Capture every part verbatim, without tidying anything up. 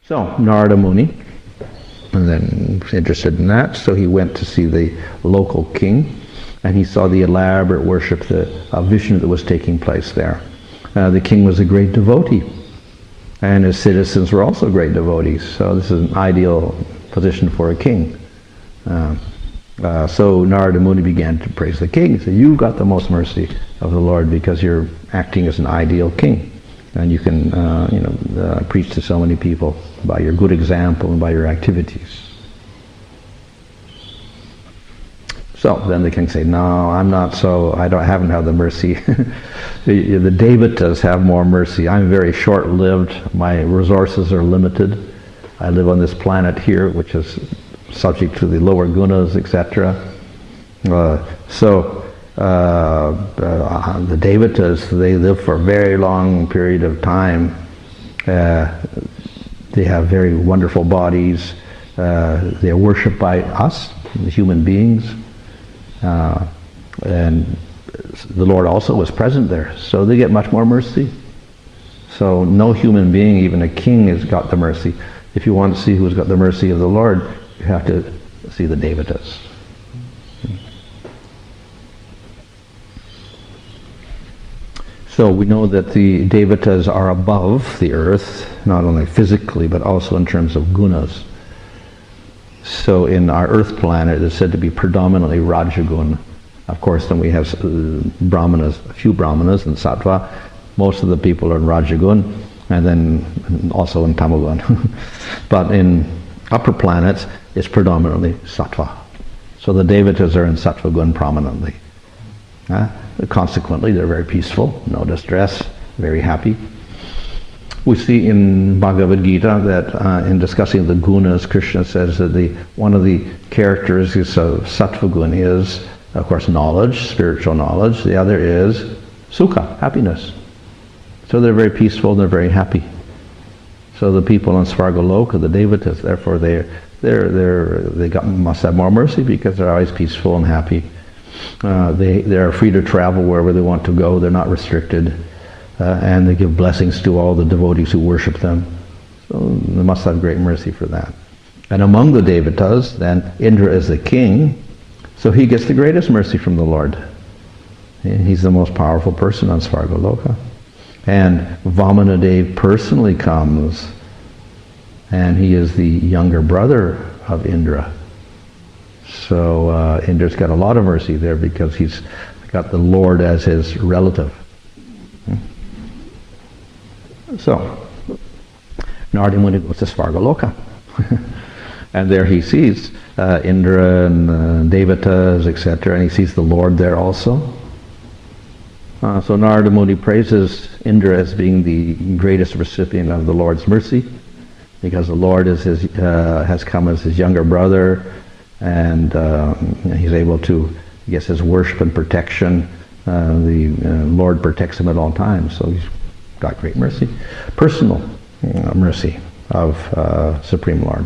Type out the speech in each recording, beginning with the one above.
So Narada Muni, and then was interested in that, so he went to see the local king, and he saw the elaborate worship, the uh, Vishnu that was taking place there. Uh, the king was a great devotee, and his citizens were also great devotees, so this is an ideal position for a king. Uh, uh, so Narada Muni began to praise the king. He said, "You got the most mercy of the Lord because you're acting as an ideal king. And you can, uh, you know, uh, preach to so many people by your good example and by your activities." So then the king said, "No, I'm not so, I don't, I haven't had the mercy. the, the Devatas have more mercy. I'm very short-lived. My resources are limited. I live on this planet here, which is subject to the lower gunas, et cetera. Uh, so, Uh, uh, the Devatas, they live for a very long period of time. Uh, they have very wonderful bodies. Uh, they are worshipped by us, the human beings. Uh, and the Lord also was present there, so they get much more mercy. So no human being, even a king, has got the mercy. If you want to see who's got the mercy of the Lord, you have to see the Devatas. So we know that the Devatas are above the earth, not only physically, but also in terms of gunas. So in our earth planet, it's said to be predominantly Rajagun. Of course, then we have uh, Brahmanas, a few Brahmanas and Sattva. Most of the people are in Rajagun, and then also in Tamagun. But in upper planets, it's predominantly Sattva. So the Devatas are in Sattva Gun prominently. Uh, consequently, they're very peaceful, no distress, very happy. We see in Bhagavad Gita that uh, in discussing the gunas, Krishna says that the one of the characteristics of Sattva Gun is, of course, knowledge, spiritual knowledge. The other is sukha, happiness. So they're very peaceful, they're very happy. So the people in Svargaloka, the Devatas, therefore they're, they're, they're, they got, must have more mercy because they're always peaceful and happy. Uh, they, they are free to travel wherever they want to go. They're not restricted. Uh, and they give blessings to all the devotees who worship them. So they must have great mercy for that. And among the Devatas, then, Indra is the king, so he gets the greatest mercy from the Lord. He's the most powerful person on Svargaloka. And Vamanadev personally comes, and he is the younger brother of Indra. So uh, Indra's got a lot of mercy there because he's got the Lord as his relative. So, Narada Muni goes to Svargaloka. And there he sees uh, Indra and uh, Devatas, et cetera, and he sees the Lord there also. Uh, so Narada Muni praises Indra as being the greatest recipient of the Lord's mercy, because the Lord is his, uh, has come as his younger brother, and uh, he's able to, I guess, his worship and protection. Uh, the uh, Lord protects him at all times, so he's got great mercy. Personal uh, mercy of uh, Supreme Lord.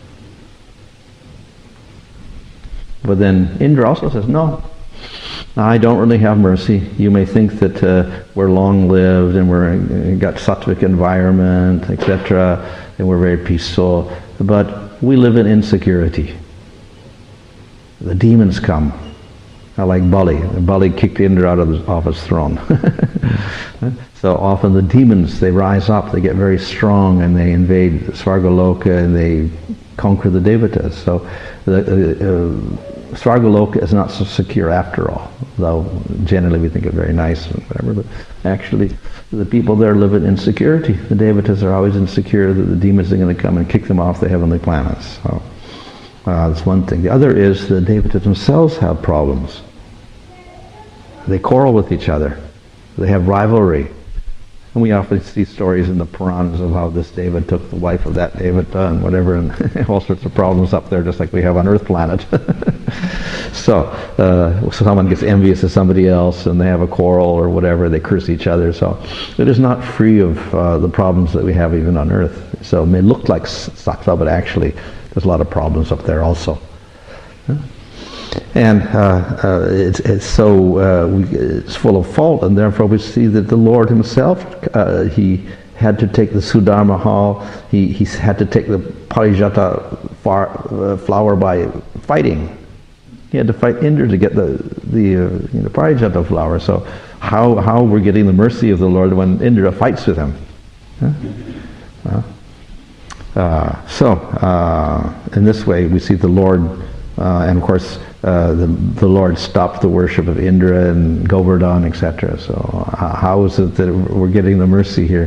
But then Indra also says, no, I don't really have mercy. You may think that uh, we're long-lived and we're got sattvic environment, et cetera, and we're very peaceful, but we live in insecurity. The demons come, uh, like Bali. Bali kicked Indra out of his, off his throne. So often the demons, they rise up, they get very strong, and they invade Svargaloka and they conquer the Devatas. So the, uh, Svargaloka is not so secure after all, though generally we think it's very nice and whatever, but actually the people there live in insecurity. The Devatas are always insecure that the demons are going to come and kick them off the heavenly planets. So uh, that's one thing. The other is the Devatas themselves have problems. They quarrel with each other. They have rivalry. And we often see stories in the Puranas of how this Deva took the wife of that Devata and whatever, and all sorts of problems up there, just like we have on Earth planet. so, uh, so someone gets envious of somebody else, and they have a quarrel or whatever, they curse each other. So it is not free of uh, the problems that we have even on Earth. So it may look like sattva, but actually there's a lot of problems up there also. Huh? And uh, uh, it's, it's so uh, we, it's full of fault, and therefore we see that the Lord Himself, uh, He had to take the Sudharma hall. He, he had to take the Parijata far, uh, flower by fighting. He had to fight Indra to get the the uh, you know, Parijata flower. So how how we're getting the mercy of the Lord when Indra fights with him? Huh? Uh, uh, so uh, in this way we see the Lord, uh, and of course uh, the the Lord stopped the worship of Indra and Govardhan, et cetera. So uh, how is it that we're getting the mercy here?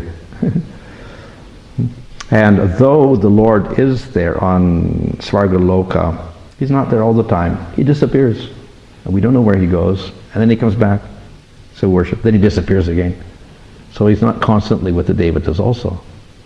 And though the Lord is there on Svargaloka, he's not there all the time. He disappears. And we don't know where he goes. And then he comes back to worship. Then he disappears again. So he's not constantly with the Devatas also.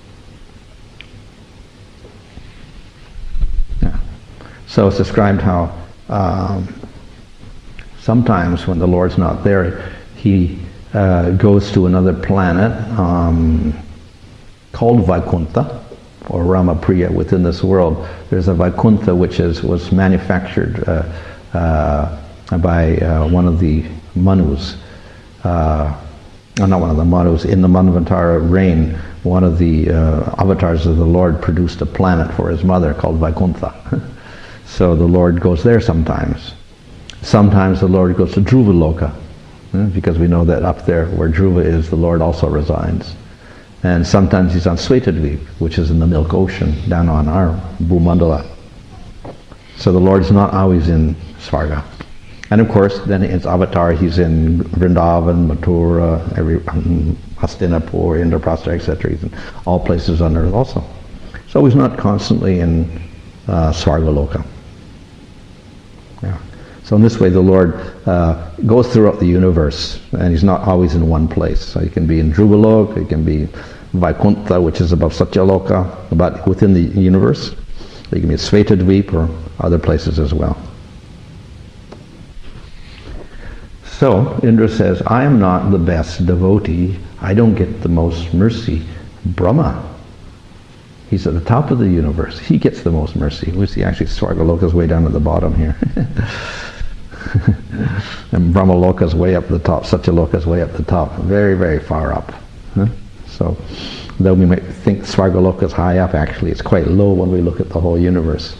Yeah. So it's described how um, sometimes when the Lord's not there, he uh, goes to another planet um, called Vaikuntha, or Ramapriya within this world. There's a Vaikuntha which is was manufactured uh, uh, by uh, one of the Manus. Uh, not one of the Manus. In the Manvantara reign, one of the uh, avatars of the Lord produced a planet for his mother called Vaikuntha. So the Lord goes there sometimes. Sometimes the Lord goes to Dhruvaloka, eh, because we know that up there where Dhruva is, the Lord also resides. And sometimes he's on Svetadvip, which is in the Milk Ocean, down on our Bhumandala. So the Lord's not always in Svarga. And of course, then its avatar, he's in Vrindavan, Mathura, every, um, Hastinapur, Indraprastha, et cetera. He's in all places on earth also. So he's not constantly in uh, Svargaloka. Yeah. So in this way, the Lord uh, goes throughout the universe, and he's not always in one place. So he can be in Dhruvaloka, he can be Vaikuntha, which is above Satyaloka, but within the universe. He can be at Svetadvip or other places as well. So Indra says, I am not the best devotee. I don't get the most mercy. Brahma, he's at the top of the universe. He gets the most mercy. We see actually Svargaloka is way down at the bottom here. And Brahmaloka is way up the top, Satyaloka is way up the top, very, very far up. Huh? So, though we might think Svargaloka is high up, actually it's quite low when we look at the whole universe.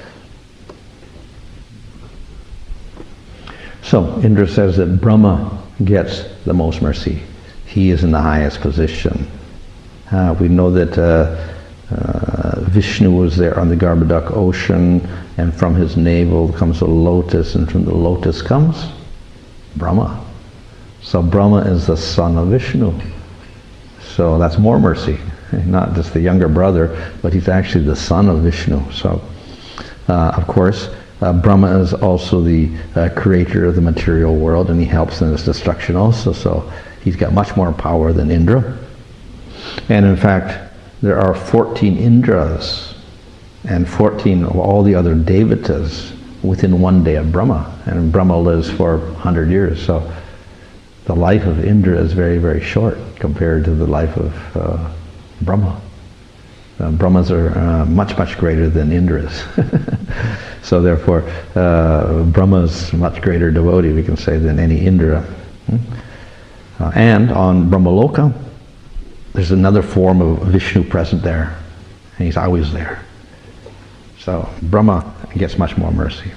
So, Indra says that Brahma gets the most mercy. He is in the highest position. Uh, we know that uh, Uh, Vishnu was there on the Garbhodak ocean, and from his navel comes a lotus, and from the lotus comes Brahma. So Brahma is the son of Vishnu. So that's more mercy. Not just the younger brother, but he's actually the son of Vishnu. So, uh, of course, uh, Brahma is also the uh, creator of the material world, and he helps in its destruction also. So he's got much more power than Indra. And in fact, there are fourteen Indras and fourteen of all the other Devatas within one day of Brahma. And Brahma lives for one hundred years. So the life of Indra is very, very short compared to the life of uh, Brahma. Uh, Brahmas are uh, much, much greater than Indras. So therefore, uh, Brahma is much greater devotee, we can say, than any Indra. Uh, and on Brahmaloka, there's another form of Vishnu present there, and he's always there. So Brahma gets much more mercy.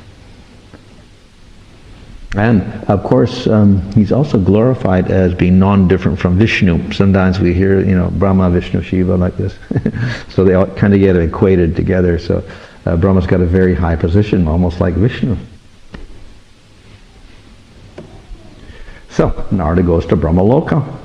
And of course, um, he's also glorified as being non-different from Vishnu. Sometimes we hear, you know, Brahma, Vishnu, Shiva like this. So they all kind of get equated together. So uh, Brahma's got a very high position, almost like Vishnu. So Narada goes to Brahmaloka.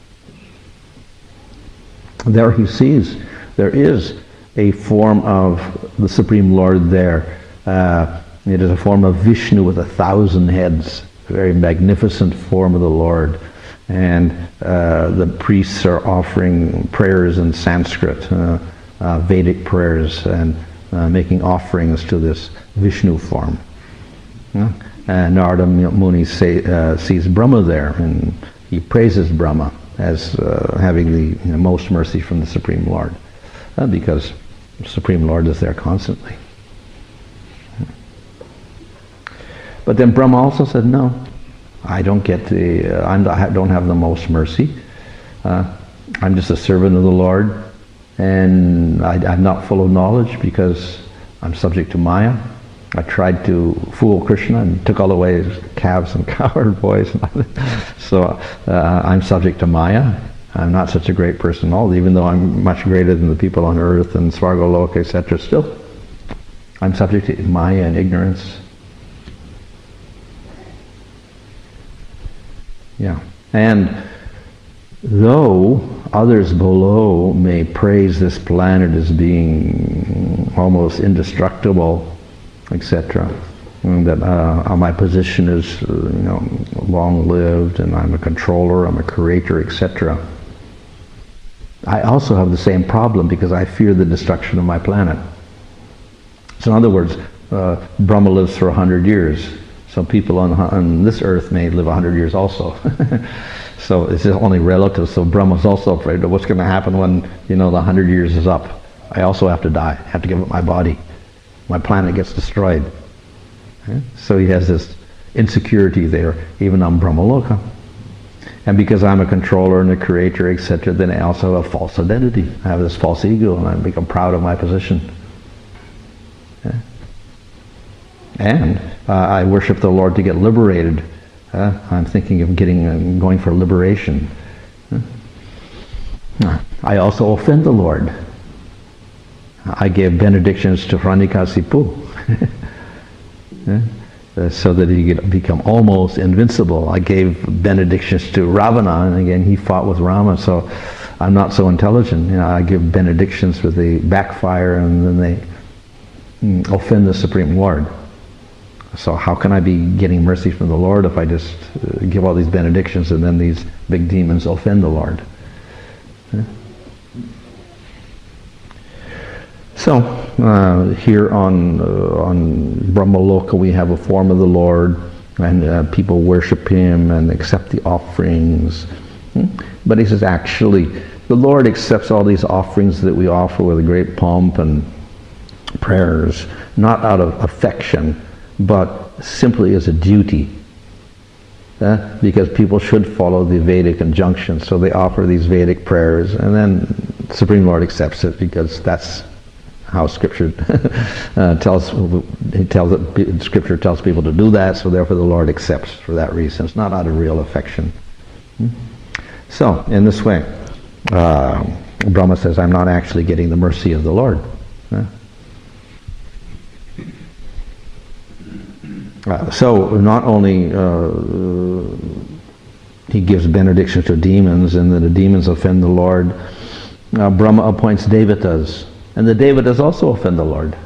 There he sees there is a form of the Supreme Lord there. Uh, it is a form of Vishnu with a thousand heads, a very magnificent form of the Lord. And uh, the priests are offering prayers in Sanskrit, uh, uh, Vedic prayers, and uh, making offerings to this Vishnu form. Yeah? And Narada Muni say, uh, sees Brahma there, and he praises Brahma as uh, having the you know, most mercy from the Supreme Lord, uh, because the Supreme Lord is there constantly. But then Brahma also said, no, I don't get the, uh, I'm, I don't have the most mercy. Uh, I'm just a servant of the Lord, and I, I'm not full of knowledge because I'm subject to Maya. I tried to fool Krishna and took all away his calves and cowherd boys. So uh, I'm subject to Maya. I'm not such a great person at all, even though I'm much greater than the people on earth and Svargaloka, et cetera. Still, I'm subject to Maya and ignorance. Yeah. And though others below may praise this planet as being almost indestructible, et cetera, that uh, my position is, uh, you know, long-lived, and I'm a controller, I'm a creator, et cetera. I also have the same problem because I fear the destruction of my planet. So in other words, uh, Brahma lives for a hundred years. Some people on, on this earth may live a hundred years also. So it's just only relative. So Brahma's also afraid of what's going to happen when, you know, the hundred years is up. I also have to die. I have to give up my body. My planet gets destroyed. Okay? So he has this insecurity there, even on Brahmaloka. And because I'm a controller and a creator, et cetera, then I also have a false identity. I have this false ego, and I become proud of my position. Okay? And uh, I worship the Lord to get liberated. Uh, I'm thinking of getting, uh, going for liberation. Uh, I also offend the Lord. I gave benedictions to Hiranyakasipu yeah? uh, so that he could become almost invincible. I gave benedictions to Ravana, and again he fought with Rama, so I'm not so intelligent. You know, I give benedictions with the backfire, and then they mm, offend the Supreme Lord. So how can I be getting mercy from the Lord if I just uh, give all these benedictions and then these big demons offend the Lord? Yeah? So uh, here on uh, on Brahmaloka we have a form of the Lord, and uh, people worship him and accept the offerings. Hmm? But he says actually the Lord accepts all these offerings that we offer with great pomp and prayers, not out of affection, but simply as a duty. Uh, because people should follow the Vedic injunctions, so they offer these Vedic prayers, and then Supreme Lord accepts it because that's how Scripture uh, tells. He tells it. Scripture tells people to do that, so therefore the Lord accepts for that reason. It's not out of real affection. Hmm? So in this way, uh, Brahma says, "I'm not actually getting the mercy of the Lord." Uh, Uh, so not only uh, he gives benedictions to demons, and then the demons offend the Lord, uh, Brahma appoints devatas, and the devatas also offend the Lord.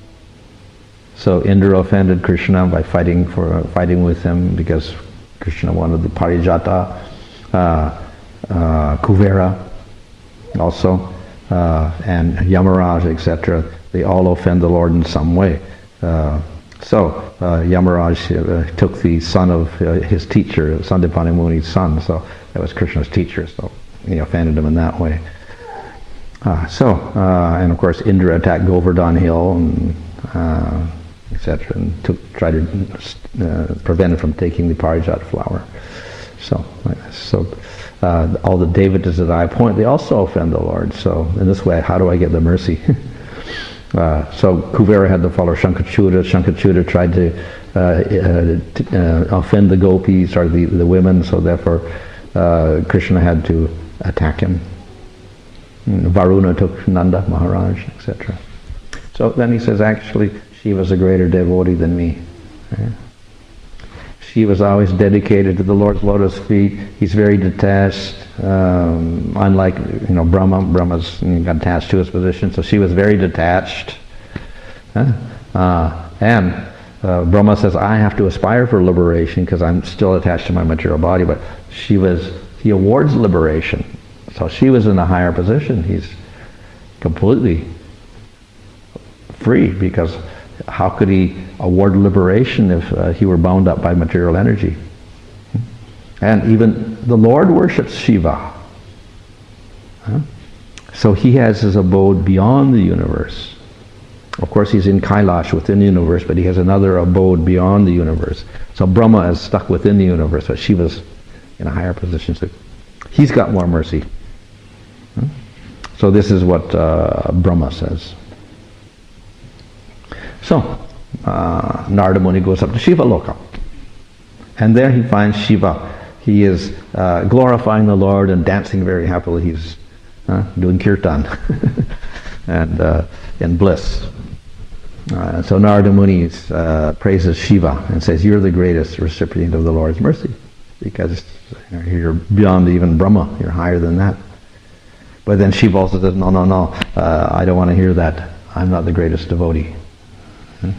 So Indra offended Krishna by fighting for uh, fighting with him because Krishna wanted the Parijata, uh, uh, Kuvera also, uh, and Yamaraj, et cetera. They all offend the Lord in some way. Uh, So, uh, Yamaraj uh, took the son of uh, his teacher, Sandipani Muni's son, so that was Krishna's teacher, so he offended him in that way. Uh, so, uh, and of course Indra attacked Govardhan Hill, and uh, et cetera, and took, tried to uh, prevent him from taking the Parijat flower. So, so uh, all the devatas that I appoint, they also offend the Lord. So in this way, how do I get the mercy? Uh, so Kuvera had to follow Shankachuta. Shankachuta tried to, uh, uh, to uh, offend the gopis or the, the women, so therefore uh, Krishna had to attack him. And Varuna took Nanda Maharaj, et cetera. So then he says, actually, Shiva's a greater devotee than me. Yeah. Shiva's always dedicated to the Lord's lotus feet. He's very detached. Um, unlike, you know, Brahma, Brahma's you know, got attached to his position, so she was very detached. Huh? Uh, and uh, Brahma says, I have to aspire for liberation because I'm still attached to my material body, but she was, he awards liberation. So she was in a higher position. He's completely free because how could he award liberation if uh, he were bound up by material energy? And even the Lord worships Shiva. Huh? So he has his abode beyond the universe. Of course he's in Kailash within the universe, but he has another abode beyond the universe. So Brahma is stuck within the universe, but Shiva's in a higher position. So he's got more mercy. So this is what uh, Brahma says. So, uh, Narada Muni goes up to Shiva Loka. And there he finds Shiva. He is uh, glorifying the Lord and dancing very happily. He's uh, doing kirtan and uh, in bliss. Uh, so Narada Muni uh, praises Shiva and says, "You're the greatest recipient of the Lord's mercy, because you're beyond even Brahma. You're higher than that." But then Shiva also says, "No, no, no. Uh, I don't want to hear that. I'm not the greatest devotee." Hmm?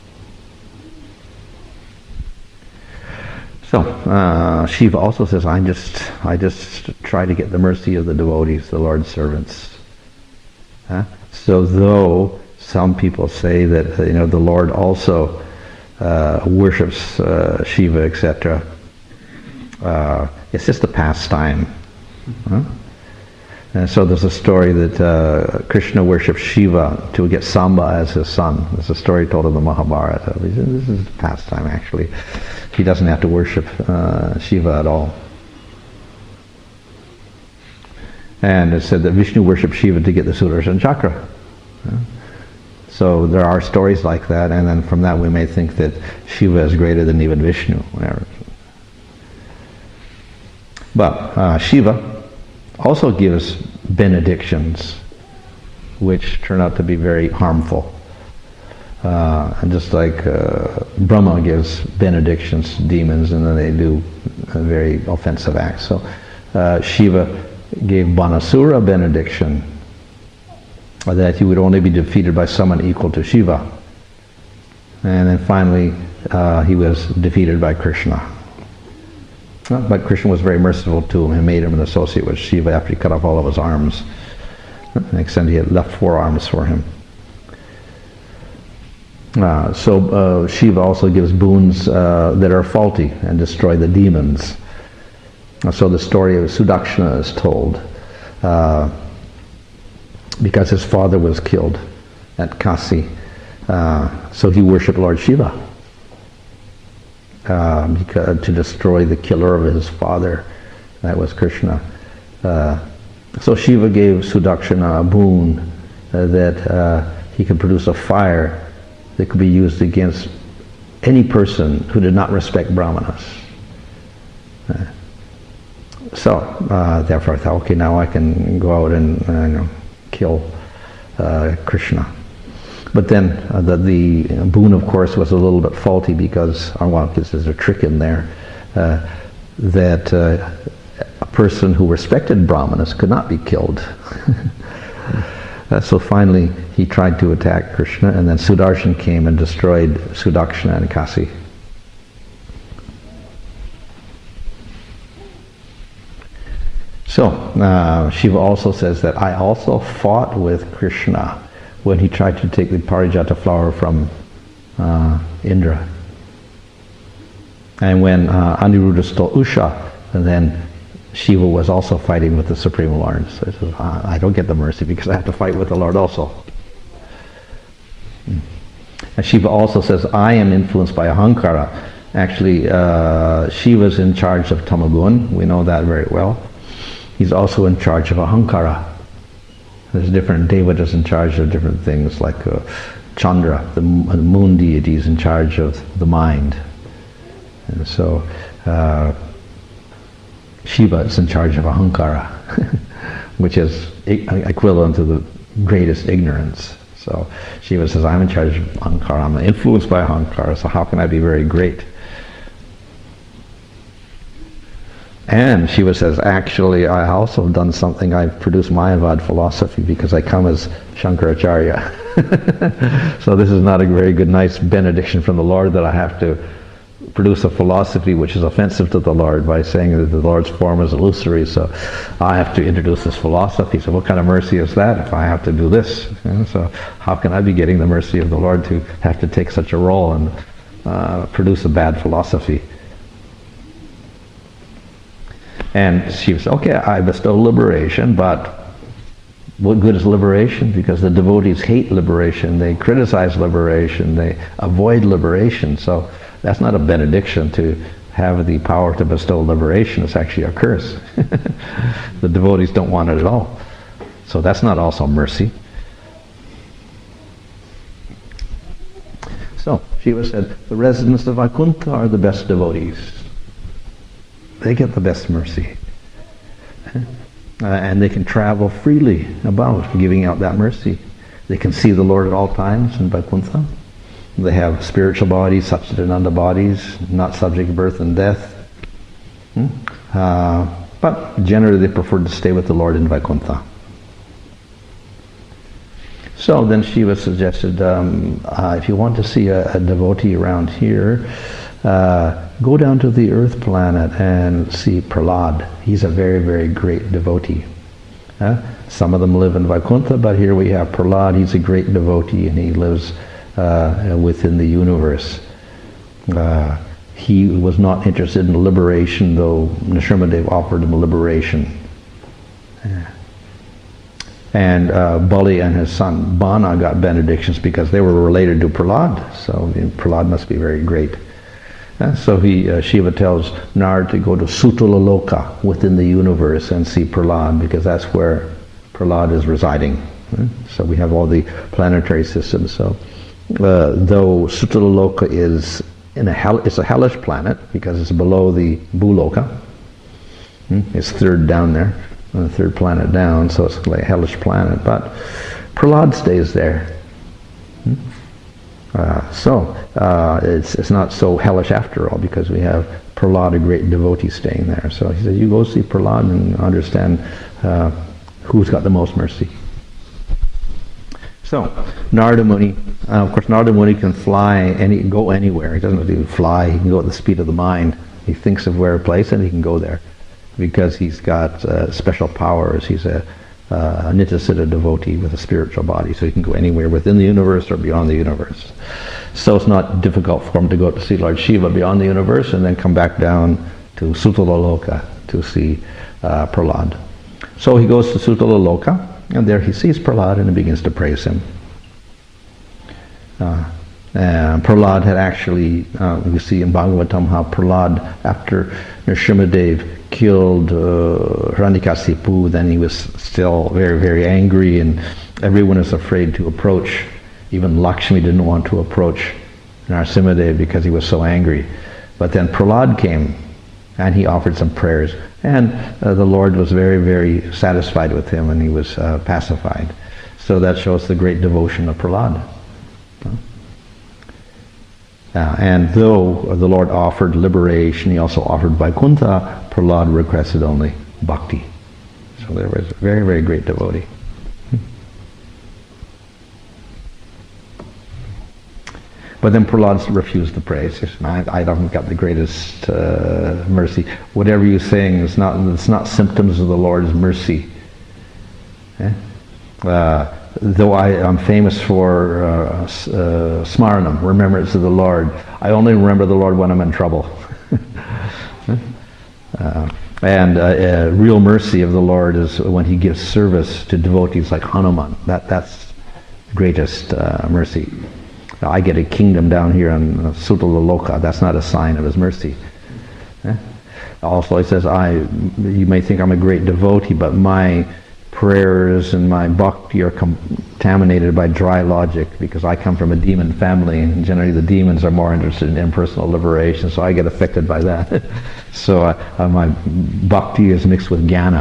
So uh, Shiva also says, "I just, I just try to get the mercy of the devotees, the Lord's servants." Huh? So though some people say that you know the Lord also uh, worships uh, Shiva, et cetera, uh, it's just a pastime. Huh? And so there's a story that uh, Krishna worships Shiva to get Samba as his son. There's a story told in the Mahabharata. This is a pastime, actually. He doesn't have to worship uh, Shiva at all. And it's said that Vishnu worshipped Shiva to get the Sudarshan Chakra. Yeah. So there are stories like that, and then from that we may think that Shiva is greater than even Vishnu. Whatever. But uh, Shiva also gives benedictions, which turn out to be very harmful. Uh, and just like uh, Brahma gives benedictions to demons, and then they do uh, very offensive acts. So uh, Shiva gave Banasura benediction, that he would only be defeated by someone equal to Shiva. And then finally, uh, he was defeated by Krishna. But Krishna was very merciful to him and made him an associate with Shiva after he cut off all of his arms. To the extent he had left four arms for him. Uh, so uh, Shiva also gives boons uh, that are faulty and destroy the demons. Uh, so the story of Sudakshana is told. Uh, because his father was killed at Kasi. Uh, so he worshipped Lord Shiva. Uh, because, to destroy the killer of his father, that was Krishna. Uh, so Shiva gave Sudakshana a boon uh, that uh, he could produce a fire that could be used against any person who did not respect Brahmanas. Uh, so uh, therefore I thought, okay, now I can go out and uh, you know, kill uh, Krishna. But then uh, the, the boon, of course, was a little bit faulty because, oh, well, because there's a trick in there, uh, that uh, a person who respected Brahmanas could not be killed. uh, so finally he tried to attack Krishna, and then Sudarshan came and destroyed Sudakshana and Kasi. So uh, Shiva also says that I also fought with Krishna when he tried to take the Parijata flower from uh, Indra. And when uh, Aniruddha stole Usha, and then Shiva was also fighting with the Supreme Lord. So he says, I don't get the mercy because I have to fight with the Lord also. Hmm. And Shiva also says, I am influenced by Ahankara. Actually, uh, Shiva's in charge of Tamagun. We know that very well. He's also in charge of Ahankara. There's different devatas in charge of different things, like uh, Chandra, the, the moon deity, is in charge of the mind. And so uh, Shiva is in charge of Ahankara, which is equivalent to the greatest ignorance. So Shiva says, I'm in charge of Ahankara, I'm influenced by Ahankara, so how can I be very great? And Shiva says, actually, I also have done something. I've produced Mayavad philosophy because I come as Shankaracharya. So this is not a very good, nice benediction from the Lord that I have to produce a philosophy which is offensive to the Lord by saying that the Lord's form is illusory. So I have to introduce this philosophy. So what kind of mercy is that if I have to do this? You know, so how can I be getting the mercy of the Lord to have to take such a role and uh, produce a bad philosophy? And she was, okay, I bestow liberation, but what good is liberation? Because the devotees hate liberation, they criticize liberation, they avoid liberation. So that's not a benediction to have the power to bestow liberation. It's actually a curse. The devotees don't want it at all. So that's not also mercy. So Shiva said, the residents of Vaikuntha are the best devotees. They get the best mercy. Uh, and they can travel freely about, giving out that mercy. They can see the Lord at all times in Vaikuntha. They have spiritual bodies, Satchitananda bodies, not subject to birth and death. Hmm? Uh, but generally they prefer to stay with the Lord in Vaikuntha. So then Shiva suggested, um, uh, if you want to see a, a devotee around here, uh, go down to the earth planet and see Prahlad. He's a very, very great devotee. Uh, some of them live in Vaikuntha, but here we have Prahlad. He's a great devotee, and he lives uh, within the universe. Uh, he was not interested in liberation, though Nrsimhadev offered him liberation. Uh, And uh, Bali and his son Bana got benedictions because they were related to Prahlad. So you know, Prahlad must be very great. Uh, so he, uh, Shiva tells Nard to go to Sutala Loka within the universe and see Prahlad, because that's where Prahlad is residing. Uh, so we have all the planetary systems. So uh, though Sutala Loka is in a hell, it's a hellish planet because it's below the Bhuloka. Uh, it's third down there. The third planet down, so it's like a hellish planet, but Prahlad stays there. Uh, so uh, it's it's not so hellish after all, because we have Prahlad, a great devotee, staying there. So he said, you go see Prahlad and understand uh, who's got the most mercy. So Narada Muni, uh, of course Narada Muni can fly, any go anywhere. He doesn't have to fly, he can go at the speed of the mind. He thinks of where a place and he can go there, because he's got uh, special powers. He's a, uh, a Nityasiddha devotee with a spiritual body, so he can go anywhere within the universe or beyond the universe. So it's not difficult for him to go to see Lord Shiva beyond the universe and then come back down to Sutala Loka to see uh, Prahlad. So he goes to Sutala Loka, and there he sees Prahlad and he begins to praise him. Uh, Uh, Prahlad had actually, uh, you see in Bhagavatam how Prahlad, after Nrsimhadev killed uh, Hiranyakasipu, then he was still very, very angry, and everyone is afraid to approach. Even Lakshmi didn't want to approach Nrsimhadev because he was so angry. But then Prahlad came, and he offered some prayers, and uh, the Lord was very, very satisfied with him, and he was uh, pacified. So that shows the great devotion of Prahlad. Uh, and though the Lord offered liberation, he also offered Vaikuntha, Prahlad requested only bhakti. So there was a very, very great devotee. But then Prahlad refused the praise. He said, I, I haven't got the greatest uh, mercy. Whatever you're saying is not, it's not symptoms of the Lord's mercy. Eh? Uh, though I am famous for uh, uh, smaranam, remembrance of the Lord, I only remember the Lord when I'm in trouble. uh, and uh, uh, real mercy of the Lord is when he gives service to devotees like Hanuman. That, that's the greatest uh, mercy. Now, I get a kingdom down here on uh, Sutala Loka. That's not a sign of his mercy. Eh? Also, he says, I, you may think I'm a great devotee, but my prayers and my bhakti are contaminated by dry logic, because I come from a demon family, and generally the demons are more interested in impersonal liberation, so I get affected by that. So uh, uh, my bhakti is mixed with jnana.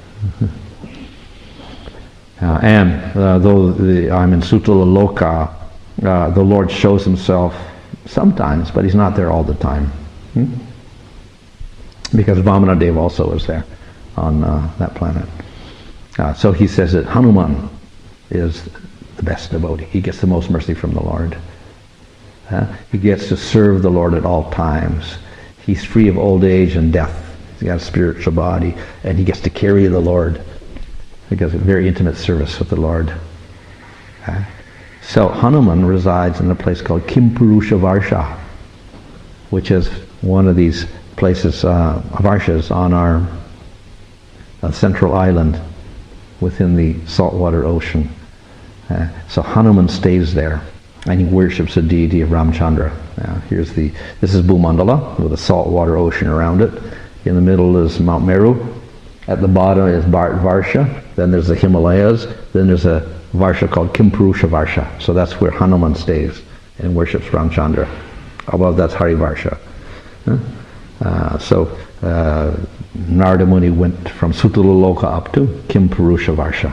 uh, and uh, though the, I'm in Sutala Loka, uh, the Lord shows himself sometimes, but he's not there all the time. Hmm? Because Vamanadev also is there on uh, that planet. Uh, so he says that Hanuman is the best devotee. He gets the most mercy from the Lord. Uh, he gets to serve the Lord at all times. He's free of old age and death. He's got a spiritual body, and he gets to carry the Lord. He does a very intimate service with the Lord. Uh, so Hanuman resides in a place called Kimpurusha Varsha, which is one of these places, uh, Varshas, on our uh, central island, within the saltwater ocean. Uh, so Hanuman stays there, and he worships the deity of Ramchandra. Now, here's the, this is Bhumandala, with a saltwater ocean around it. In the middle is Mount Meru, At the bottom is Bharat Varsha, then there's the Himalayas, then there's a Varsha called Kimpurusha Varsha. So that's where Hanuman stays and worships Ramchandra. Above that's Hari Varsha. Huh? Uh, so uh, Narada Muni went from Sutala Loka up to Kimpurusha Varsha.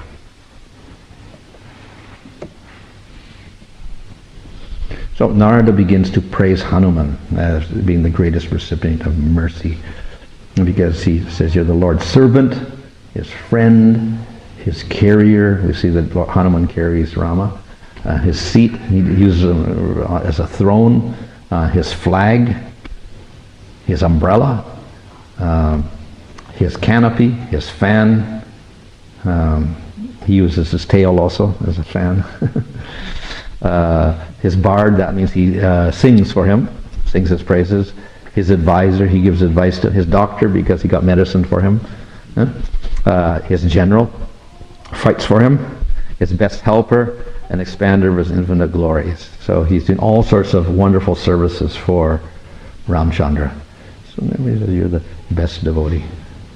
So Narada begins to praise Hanuman as being the greatest recipient of mercy, because he says you're the Lord's servant, his friend, his carrier. We see that Hanuman carries Rama. Uh, his seat, he uses uh, as a throne. Uh, his flag, his umbrella, um, his canopy, his fan. Um, he uses his tail also as a fan. uh, his bard, that means he uh, sings for him, sings his praises. His advisor, he gives advice to his doctor because he got medicine for him. Uh, his general fights for him. His best helper and expander of his infinite glories. So he's doing all sorts of wonderful services for Ramchandra. So you're the best devotee.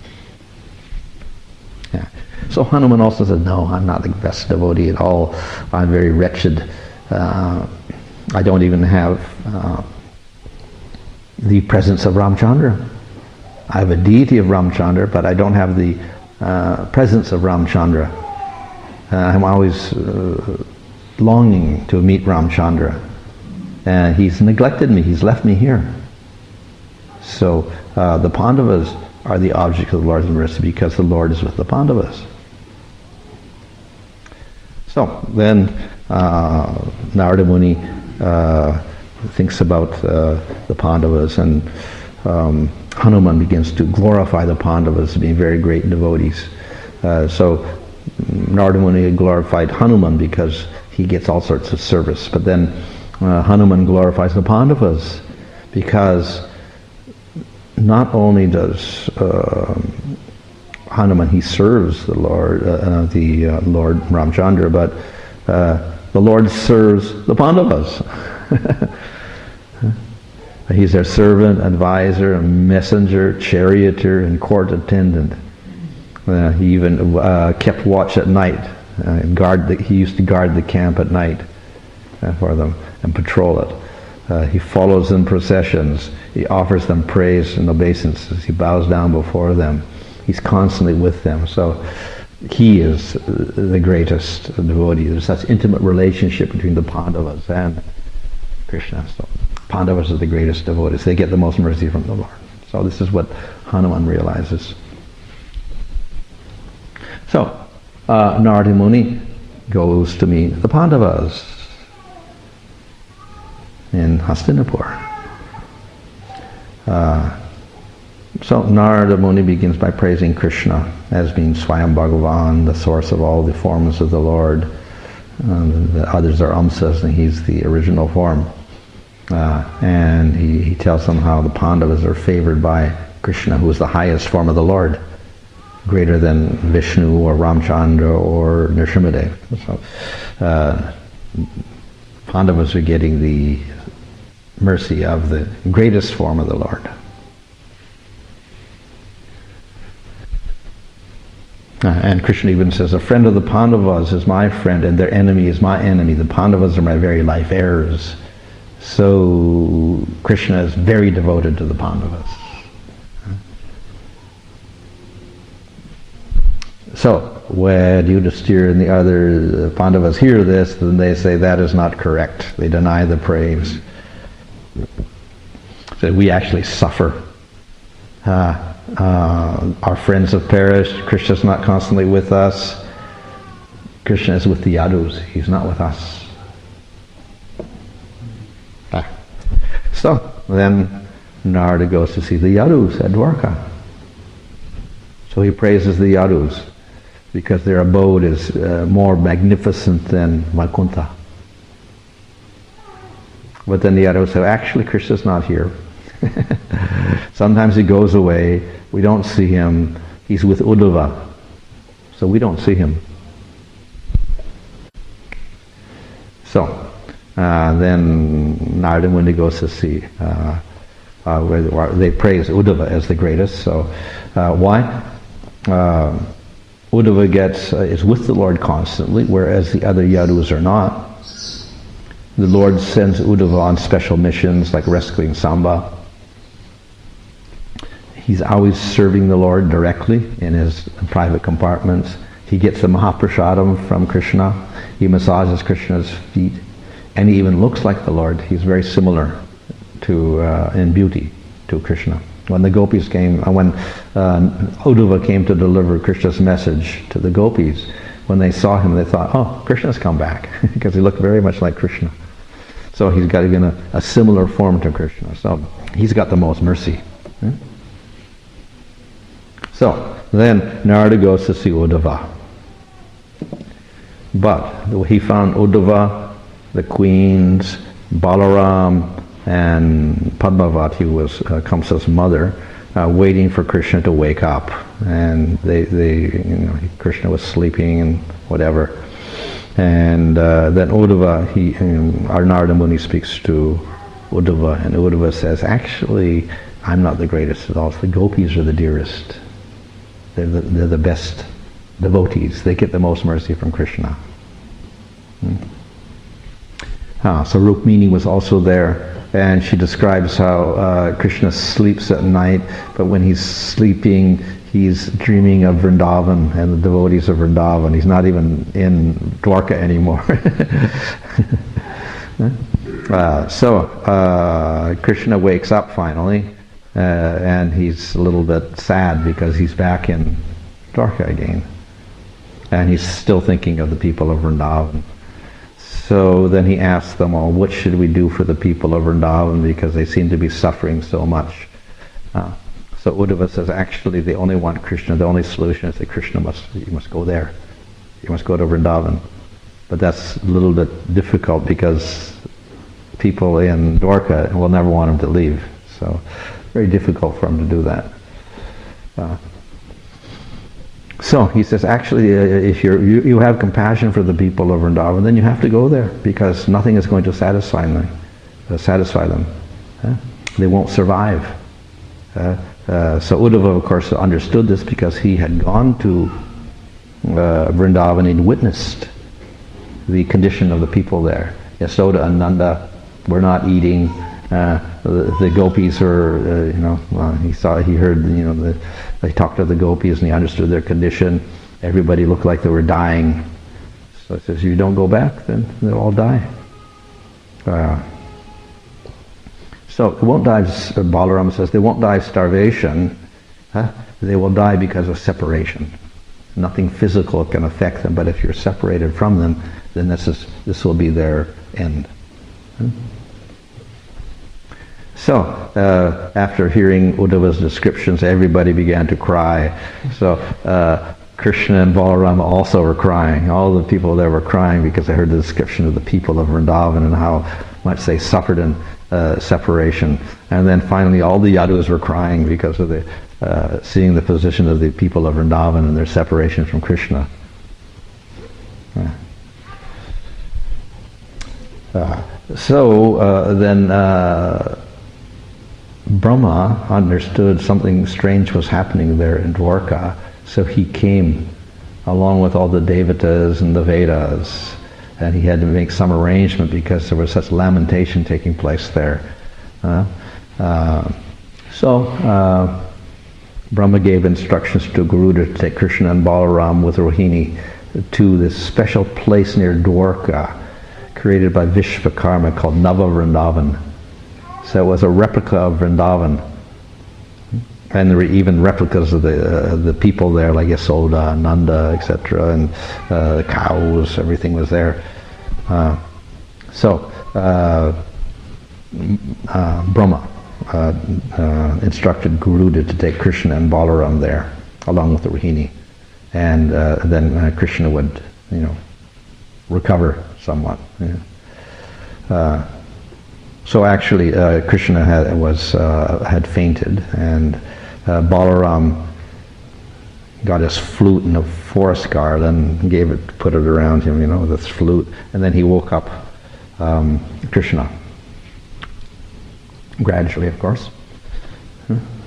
Yeah. So Hanuman also said, no, I'm not the best devotee at all. I'm very wretched. Uh, I don't even have uh, the presence of Ramchandra. I have a deity of Ramchandra, but I don't have the uh, presence of Ramchandra. Uh, I'm always uh, longing to meet Ramchandra. And he's neglected me, he's left me here. So uh, the Pandavas are the object of the Lord's mercy because the Lord is with the Pandavas. So then uh, Narada Muni uh, thinks about uh, the Pandavas, and um, Hanuman begins to glorify the Pandavas as being very great devotees. Uh, so Narada Muni glorified Hanuman because he gets all sorts of service, but then uh, Hanuman glorifies the Pandavas because not only does uh, Hanuman, he serves the Lord, uh, the uh, Lord Ramchandra, but uh, the Lord serves the Pandavas. He's their servant, advisor, messenger, charioteer, and court attendant. Uh, he even uh, kept watch at night. Uh, guard the, he used to guard the camp at night uh, for them and patrol it. Uh, he follows in processions. He offers them praise and obeisances. He bows down before them. He's constantly with them. So he is the greatest devotee. There's such intimate relationship between the Pandavas and Krishna. So Pandavas are the greatest devotees. They get the most mercy from the Lord. So this is what Hanuman realizes. So uh, Narada Muni goes to meet the Pandavas in Hastinapur. Uh, so Narada Muni begins by praising Krishna as being Swayam Bhagavan, the source of all the forms of the Lord. Um, the others are Amsas, and he's the original form. Uh, and he, he tells them how the Pandavas are favored by Krishna, who is the highest form of the Lord, greater than Vishnu or Ramchandra or Nrsimhadev. So uh, Pandavas are getting the mercy of the greatest form of the Lord. Uh, and Krishna even says, a friend of the Pandavas is my friend and their enemy is my enemy. The Pandavas are my very life heirs. So Krishna is very devoted to the Pandavas. So when Yudhisthira and the other Pandavas hear this, then they say that is not correct. They deny the praise. So we actually suffer. Uh, uh, our friends have perished. Krishna's not constantly with us. Krishna is with the Yadus. He's not with us. Ah. So then Narada goes to see the Yadus at Dwarka. So he praises the Yadus because their abode is uh, more magnificent than Vaikuntha. But then the Yadus say, actually Krishna's not here. Sometimes he goes away, we don't see him, he's with Uddhava, so we don't see him. So, uh, then Narada Muni goes to see, uh, uh, where they praise Uddhava as the greatest. So, uh, why? uh, Uddhava gets uh, is with the Lord constantly, whereas the other Yadus are not. The Lord sends Uddhava on special missions like rescuing Samba. He's always serving the Lord directly in his private compartments. He gets the Mahaprasadam from Krishna. He massages Krishna's feet. And he even looks like the Lord. He's very similar to uh, in beauty to Krishna. When the gopis came, uh, when uh, Uddhava came to deliver Krishna's message to the gopis, when they saw him, they thought, oh, Krishna's come back, because he looked very much like Krishna. So he's got even a, a similar form to Krishna. So he's got the most mercy. Hmm? So then Narada goes to see Uddhava. But he found Uddhava, the queens, Balaram, and Padmavati, who was uh, Kamsa's mother, uh, waiting for Krishna to wake up. And they, they, you know, Krishna was sleeping and whatever. And uh, then Uddhava, he, um, our Narada Muni speaks to Uddhava, and Uddhava says, actually, I'm not the greatest of all. The gopis are the dearest. They're the, they're the best devotees. They get the most mercy from Krishna. Hmm. Ah, so Rukmini was also there. And she describes how uh, Krishna sleeps at night, but when he's sleeping, he's dreaming of Vrindavan and the devotees of Vrindavan. He's not even in Dwarka anymore. uh, so uh, Krishna wakes up finally, uh, and he's a little bit sad because he's back in Dwarka again. And he's still thinking of the people of Vrindavan. So then he asks them all, what should we do for the people of Vrindavan, because they seem to be suffering so much. Uh, so Uddhava says, actually they only want Krishna, the only solution is that Krishna must, you must go there. You must go to Vrindavan. But that's a little bit difficult because people in Dwarka will never want him to leave. So very difficult for him to do that. Uh, So he says, actually, uh, if you're, you you have compassion for the people of Vrindavan, then you have to go there, because nothing is going to satisfy them. Uh, satisfy them. Uh, they won't survive. Uh, uh, so Uddhava, of course, understood this because he had gone to uh, Vrindavan and witnessed the condition of the people there. Yasoda and Nanda were not eating. Uh, the, the gopis were, uh, you know, uh, he saw, he heard, you know, the, they talked to the gopis and he understood their condition. Everybody looked like they were dying. So he says, if you don't go back, then they'll all die. Uh, so they won't die, Balaram says, they won't die of starvation. Huh? They will die because of separation. Nothing physical can affect them, but if you're separated from them, then this is this will be their end. Huh? So, uh, after hearing Uddhava's descriptions, everybody began to cry. So, uh, Krishna and Balaram also were crying. All the people there were crying because they heard the description of the people of Vrindavan and how much they suffered in uh, separation. And then finally all the Yadus were crying because of the uh, seeing the position of the people of Vrindavan and their separation from Krishna. Yeah. Uh, so, uh, then... Uh, Brahma understood something strange was happening there in Dwarka, so he came along with all the Devatas and the Vedas, and he had to make some arrangement because there was such lamentation taking place there. Uh, uh, so uh, Brahma gave instructions to Garuda to take Krishna and Balaram with Rohini to this special place near Dwarka created by Vishvakarma called Nava Vrindavan. So it was a replica of Vrindavan. And there were even replicas of the uh, the people there, like Yasoda, Nanda, et cetera, and uh, the cows, everything was there. Uh, so uh, uh, Brahma uh, uh, instructed Garuda to take Krishna and Balaram there, along with the Rohini. And uh, then uh, Krishna would, you know, recover somewhat. Yeah. Uh, So actually, uh, Krishna had was uh, had fainted, and uh, Balaram got his flute in a forest garden and gave it, put it around him, you know, this flute, and then he woke up um, Krishna. Gradually, of course.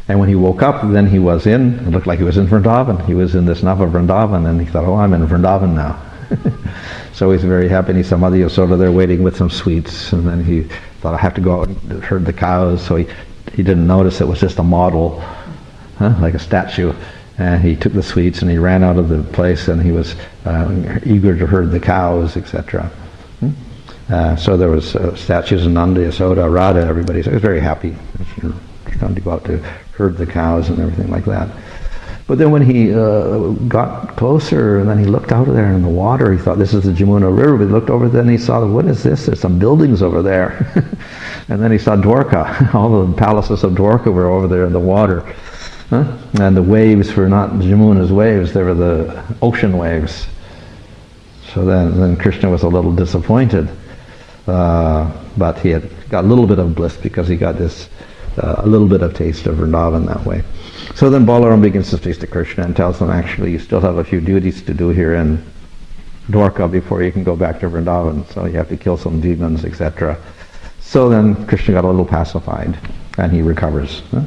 And when he woke up, then he was in, it looked like he was in Vrindavan. He was in this Nava Vrindavan, and he thought, oh, I'm in Vrindavan now. So he's very happy, and he saw Mother Yasoda there waiting with some sweets, and then he thought, I have to go out and herd the cows, so he, he didn't notice it was just a model, huh, like a statue. And he took the sweets and he ran out of the place, and he was uh, eager to herd the cows, et cetera. Hmm? Uh, so there was uh, statues of Nanda, Yasoda, Radha, everybody. So he was very happy. He was trying to go out to herd the cows and everything like that. But then when he uh, got closer, and then he looked out of there in the water, he thought, this is the Jamuna River. But he looked over there and he saw, what is this? There's some buildings over there. And then he saw Dwarka. All the palaces of Dwarka were over there in the water. Huh? And the waves were not Jamuna's waves, they were the ocean waves. So then, then Krishna was a little disappointed. Uh, but he had got a little bit of bliss because he got this, uh, a little bit of taste of Vrindavan that way. So then Balaram begins to speak to Krishna and tells him, actually, you still have a few duties to do here in Dwarka before you can go back to Vrindavan. So you have to kill some demons, et cetera. So then Krishna got a little pacified, and he recovers. Huh?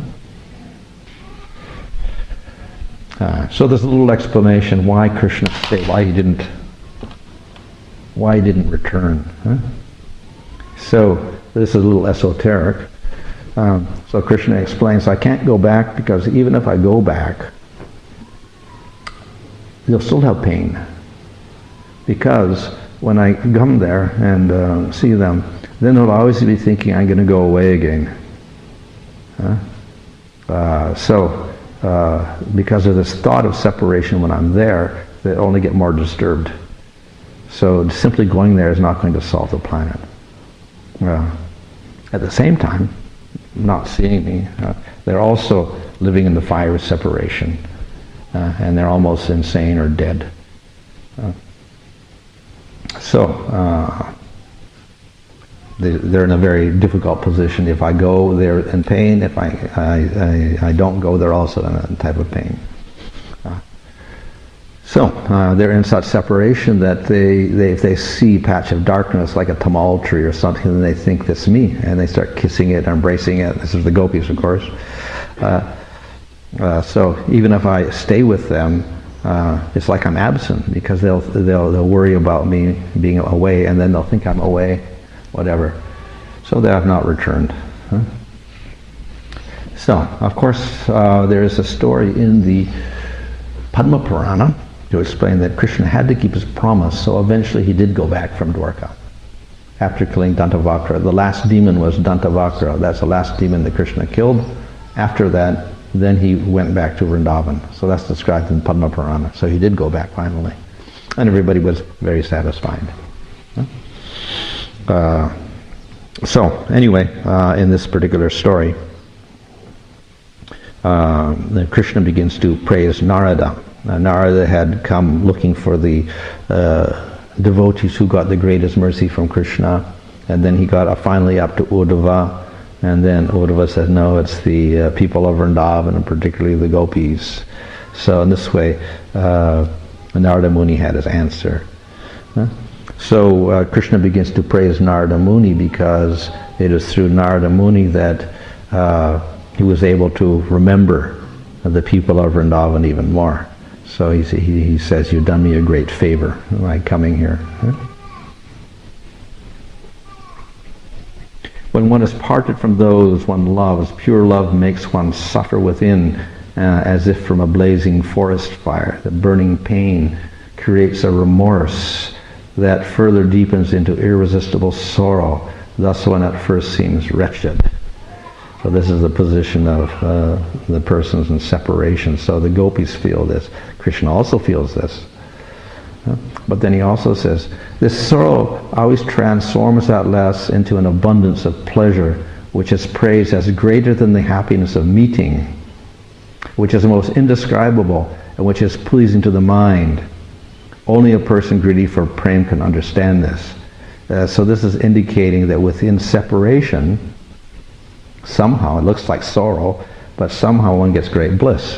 Uh, so there's a little explanation why Krishna stayed, why he didn't, why he didn't return. Huh? So this is a little esoteric. Um, so Krishna explains, I can't go back because even if I go back, you'll still have pain. Because when I come there and uh, see them, then they'll always be thinking I'm going to go away again. Huh? Uh, so, uh, because of this thought of separation when I'm there, they only get more disturbed. So simply going there is not going to solve the planet. Uh, at the same time, not seeing me, uh, they're also living in the fire of separation, uh, and they're almost insane or dead. Uh, so uh, they, they're in a very difficult position. If I go, they're in pain. If I I, I, I don't go, they're also in a type of pain. Uh, so uh, they're in such separation that they, they if they see a patch of darkness like a tamal tree or something, then they think that's me, and they start kissing it, embracing it. This is the gopis, of course. Uh, uh, so even if I stay with them, uh, it's like I'm absent, because they'll they'll they'll worry about me being away, and then they'll think I'm away, whatever. So they have not returned. Huh? So of course uh, there is a story in the Padma Purana to explain that Krishna had to keep his promise, so eventually he did go back from Dwarka after killing Dantavakra. The last demon was Dantavakra. That's the last demon that Krishna killed. After that, then he went back to Vrindavan. So that's described in Padma Purana. So he did go back finally. And everybody was very satisfied. Uh, so, anyway, uh, in this particular story, uh, Krishna begins to praise Narada. Uh, Narada had come looking for the uh, devotees who got the greatest mercy from Krishna, and then he got uh, finally up to Uddhava, and then Uddhava said, no, it's the uh, people of Vrindavan, and particularly the gopis. So in this way, uh, Narada Muni had his answer. Huh? So uh, Krishna begins to praise Narada Muni because it is through Narada Muni that uh, he was able to remember the people of Vrindavan even more. So he, he, he says, you've done me a great favor by coming here. Huh? When one is parted from those one loves, pure love makes one suffer within, uh, as if from a blazing forest fire. The burning pain creates a remorse that further deepens into irresistible sorrow. Thus one at first seems wretched. So this is the position of uh, the persons in separation. So the gopis feel this. Krishna also feels this. Uh, but then he also says, this sorrow always transforms at last into an abundance of pleasure, which is praised as greater than the happiness of meeting, which is the most indescribable and which is pleasing to the mind. Only a person greedy for prem can understand this. Uh, so this is indicating that within separation, somehow, it looks like sorrow, but somehow one gets great bliss.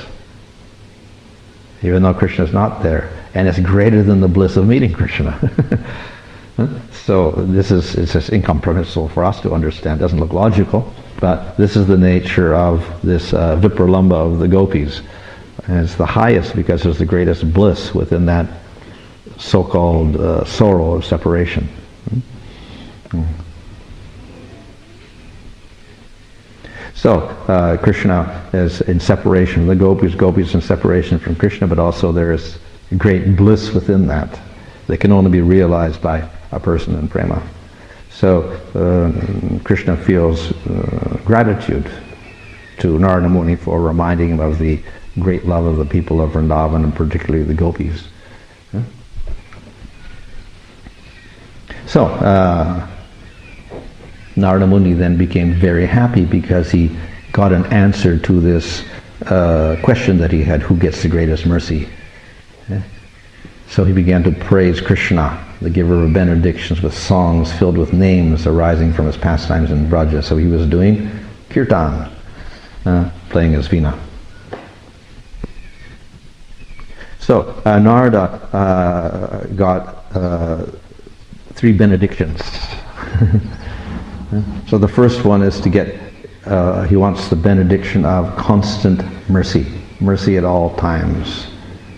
Even though Krishna is not there. And it's greater than the bliss of meeting Krishna. Huh? So this is it's just incomprehensible for us to understand. It doesn't look logical, but this is the nature of this uh, Vipralamba of the gopis. And it's the highest because there's the greatest bliss within that so-called uh, sorrow of separation. Hmm? So uh, Krishna is in separation from the gopis, gopis in separation from Krishna, but also there is great bliss within that that can only be realized by a person in prema. So uh, Krishna feels uh, gratitude to Narada Muni for reminding him of the great love of the people of Vrindavan, and particularly the gopis. Yeah? So uh, Narada Muni then became very happy because he got an answer to this uh, question that he had, who gets the greatest mercy? Yeah? So he began to praise Krishna, the giver of benedictions, with songs filled with names arising from his pastimes in Vraja. So he was doing kirtan, uh, playing his veena. So uh, Narada uh, got uh, three benedictions. So the first one is to get, uh, he wants the benediction of constant mercy, mercy at all times.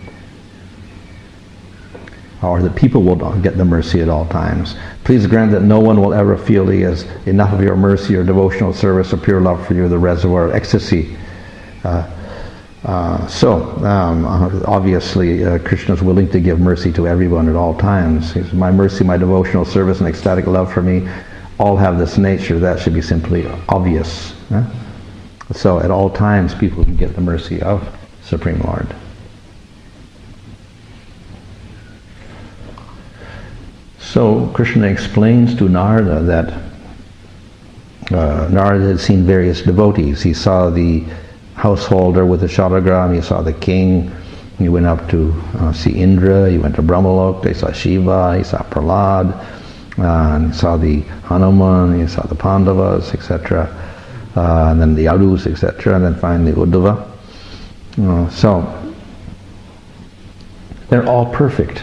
Or that people will get the mercy at all times. Please grant that no one will ever feel he has enough of your mercy or devotional service or pure love for you, the reservoir of ecstasy. Uh, uh, so, um, obviously, uh, Krishna is willing to give mercy to everyone at all times. He says, my mercy, my devotional service, and ecstatic love for me all have this nature. That should be simply obvious. Huh? So, at all times, people can get the mercy of Supreme Lord. So Krishna explains to Narada that uh, Narada had seen various devotees. He saw the householder with the shalagram, he saw the king, he went up to uh, see Indra, he went to Brahmalok, he saw Shiva, he saw Prahlad, uh, and he saw the Hanuman, he saw the Pandavas, et cetera, uh, and then the Yadus, et cetera, and then finally Uddhava. Uh, so they're all perfect.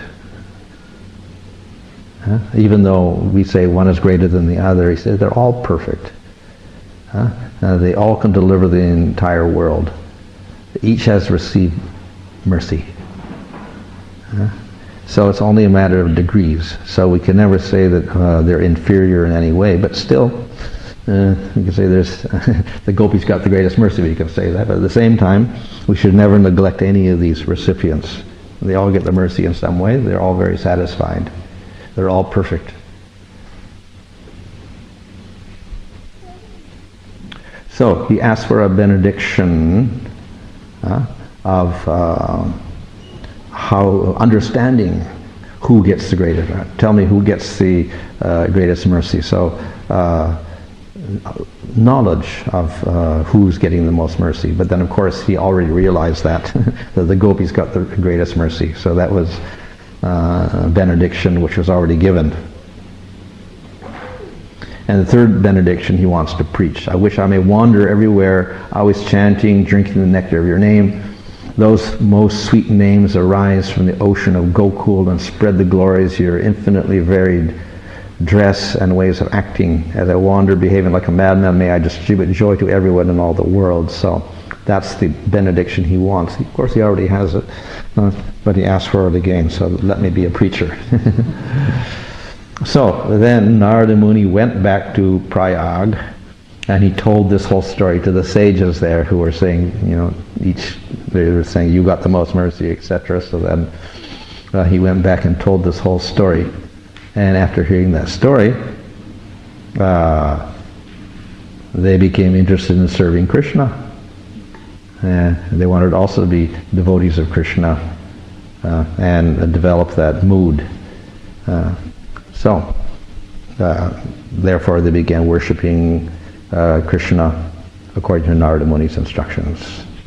Huh? Even though we say one is greater than the other, he said they're all perfect. Huh? Uh, they all can deliver the entire world. Each has received mercy. Huh? So it's only a matter of degrees. So we can never say that uh, they're inferior in any way, but still, uh, you can say there's the gopis got the greatest mercy, but you can say that. But at the same time, we should never neglect any of these recipients. They all get the mercy in some way. They're all very satisfied. They're all perfect. So he asked for a benediction uh, of uh, how understanding who gets the greatest. Uh, tell me who gets the uh, greatest mercy. So uh, knowledge of uh, who's getting the most mercy. But then, of course, he already realized that that the gopis got the greatest mercy. So that was Uh, benediction which was already given. And the third benediction he wants to preach. I wish I may wander everywhere, always chanting, drinking the nectar of your name. Those most sweet names arise from the ocean of Gokul and spread the glories of your infinitely varied dress and ways of acting. As I wander, behaving like a madman, may I distribute joy to everyone in all the world. So that's the benediction he wants. Of course, he already has it, uh, but he asked for it again, so let me be a preacher. So then Narada Muni went back to Prayag, and he told this whole story to the sages there who were saying, you know, each, they were saying, you got the most mercy, et cetera. So then uh, he went back and told this whole story. And after hearing that story, uh, they became interested in serving Krishna. And they wanted also to be devotees of Krishna uh, and uh, develop that mood. Uh, so, uh, therefore they began worshipping uh, Krishna according to Narada Muni's instructions.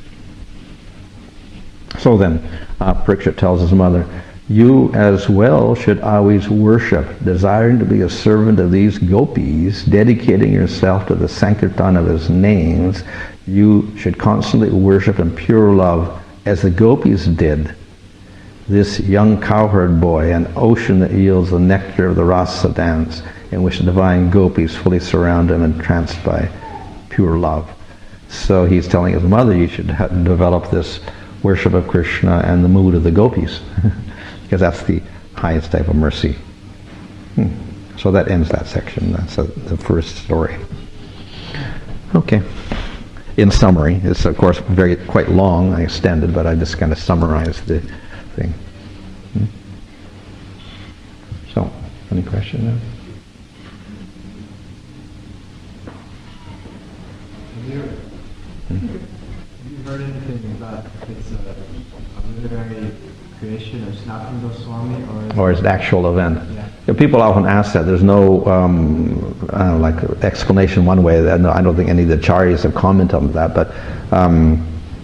So then, uh, Parikshit tells his mother, you as well should always worship, desiring to be a servant of these gopis, dedicating yourself to the sankirtan of his names. You should constantly worship in pure love as the gopis did. this young cowherd boy, an ocean that yields the nectar of the rasa dance, in which the divine gopis fully surround him, entranced by pure love. So he's telling his mother, you should ha- develop this worship of Krishna and the mood of the gopis, because that's the highest type of mercy. Hmm. So that ends that section. That's a, the first story. Okay. In summary, it's of course very quite long, I extended, but I just kind of summarized the thing. Hmm. So, any questions there? Have you heard anything about if it's a, a literary creation of Sanatana Goswami, or is or is it actual event? Yeah. Yeah, people often ask that. There's no um, I don't know, like explanation one way. I don't I don't think any of the acharyas have commented on that, but um,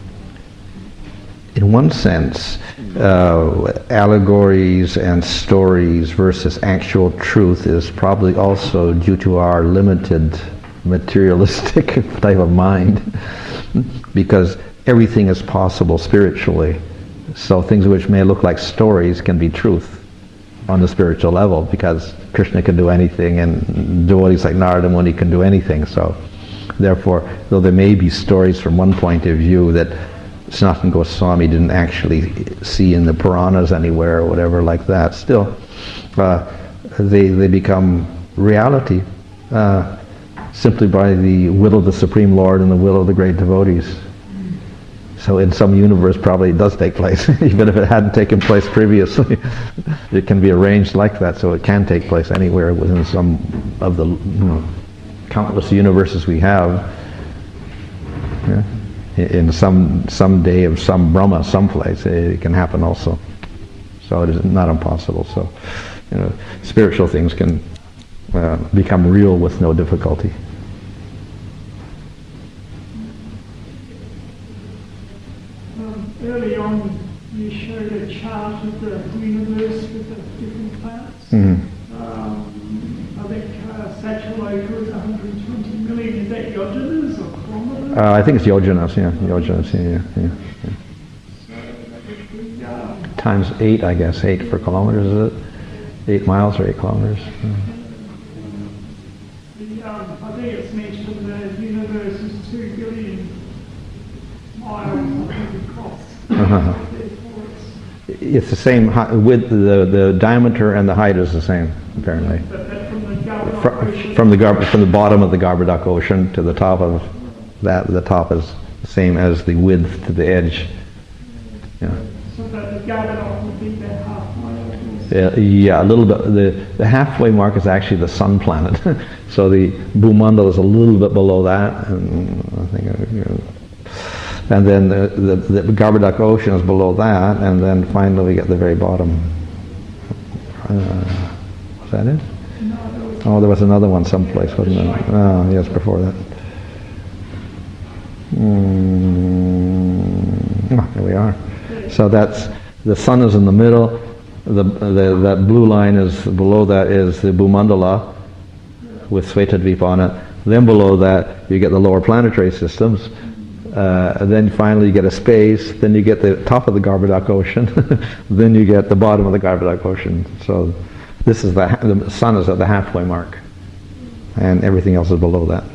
in one sense, uh, allegories and stories versus actual truth is probably also due to our limited materialistic type of mind, because everything is possible spiritually. So things which may look like stories can be truth on the spiritual level, because Krishna can do anything and devotees like Narada Muni can do anything. So therefore, though there may be stories from one point of view that Sanatana Goswami didn't actually see in the Puranas anywhere or whatever like that, still uh, they, they become reality uh, simply by the will of the Supreme Lord and the will of the great devotees. So in some universe probably it does take place, even if it hadn't taken place previously. It can be arranged like that, so it can take place anywhere within some of the, you know, countless universes we have. Yeah. In some some day of some Brahma, someplace, it can happen also. So it is not impossible. So, you know, spiritual things can uh, become real with no difficulty. Early on, you showed a chart of the universe with the different planets. Mm-hmm. Um, I think uh, Satyaloka is one hundred twenty million. Is that yojanas or kilometers? Uh, I think it's yojanas, yeah, yojanas, yeah, yeah, yeah. So that would be, uh, Times eight, I guess, eight for kilometers, is it? Eight miles or eight kilometers? Yeah. the, um, I think it's mentioned the universe is two billion miles across. Uh-huh. Therefore, it's It's the same height, width, the, the diameter and the height is the same, apparently. But that from the Garbhodok From, Ocean. from the Gar- from the bottom of the Garbhodok Ocean to the top of that, the top is the same as the width to the edge. Yeah, So that the Garbhodok would be about halfway. yeah, yeah, a little bit. The, the halfway mark is actually the sun planet. So the Bhumandala is a little bit below that, and I think, uh, you know, and then the, the, the Garbhodok Ocean is below that, and then finally we get the very bottom. Uh, was that it? No, there was Oh, there was another one someplace, wasn't there? Oh, yes, before that. Mm, oh, there we are. So that's, the sun is in the middle, the, the that blue line is, below that is the Bhumandala with Svetadvipa on it. Then below that you get the lower planetary systems. Uh, and then finally you get a space, then you get the top of the Garbhodok Ocean, then you get the bottom of the Garbhodok Ocean. So this is the, the sun is at the halfway mark, and everything else is below that.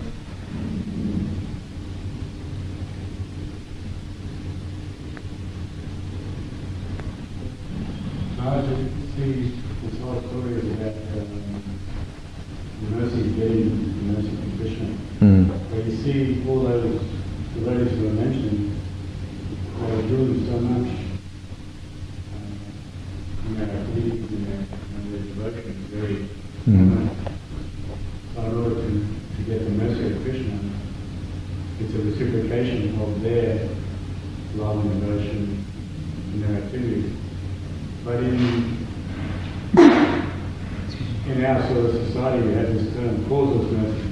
I just see this whole story is about um, the mercy getting the mercy of Krishna. Mm. Where you see all those devotees who are mentioned, they are doing so much uh, in their activities, in their, in their devotion. It's very Mm. So in order to, to get the mercy of Krishna, it's a reciprocation of their love and devotion in their activities. But in in our sort of society, we have this term causeless mercy.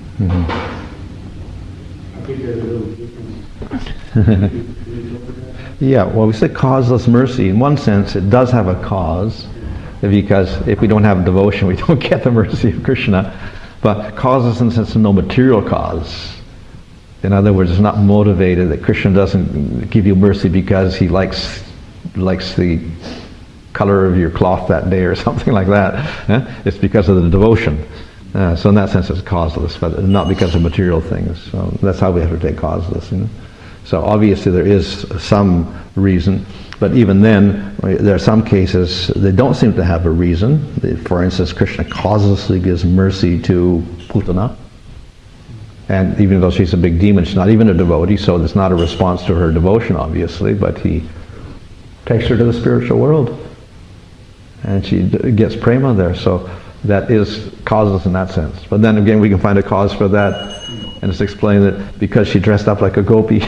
Mm-hmm. I think there's a little difference. Can you, can you talk about that? Yeah, well, we say causeless mercy. In one sense, it does have a cause, because if we don't have devotion, we don't get the mercy of Krishna. But causeless in the sense of no material cause. In other words, it's not motivated, that Krishna doesn't give you mercy because he likes likes the color of your cloth that day or something like that. Eh? It's because of the devotion. Uh, so in that sense it's causeless, but not because of material things. So that's how we have to take causeless. You know? So obviously there is some reason, but even then there are some cases they don't seem to have a reason. For instance, Krishna causelessly gives mercy to Putana, and even though she's a big demon, she's not even a devotee, so it's not a response to her devotion obviously, but he takes her to the spiritual world and she d- gets prema there. So that is causeless in that sense. But then again we can find a cause for that, and it's explained that because she dressed up like a gopi.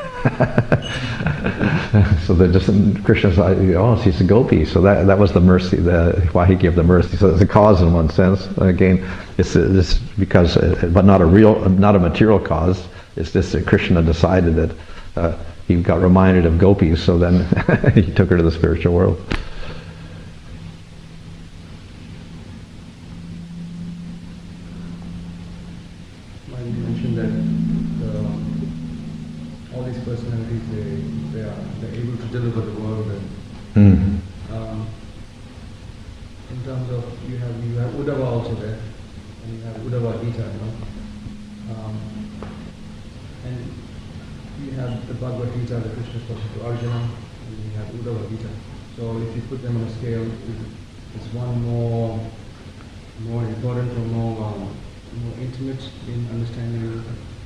So they're just, Krishna's like, oh, she's a gopi. So that that was the mercy, the, why he gave the mercy. So it's a cause in one sense. Again, it's, it's because, uh, but not a real, not a material cause. It's just that Krishna decided that uh, he got reminded of gopis, so then he took her to the spiritual world. Well, you mentioned that uh, all these personalities, they, they are they're able to deliver the world. And, Mm. um, in terms of, you have you have Uddhava also there, and you have Uddhava Gita, you know. Um, and you have the Bhagavad Gita, the Krishna spoke to Arjuna, and you have Uddhava Gita. So if you put them on a scale, is, is one more more important or more um, more intimate in understanding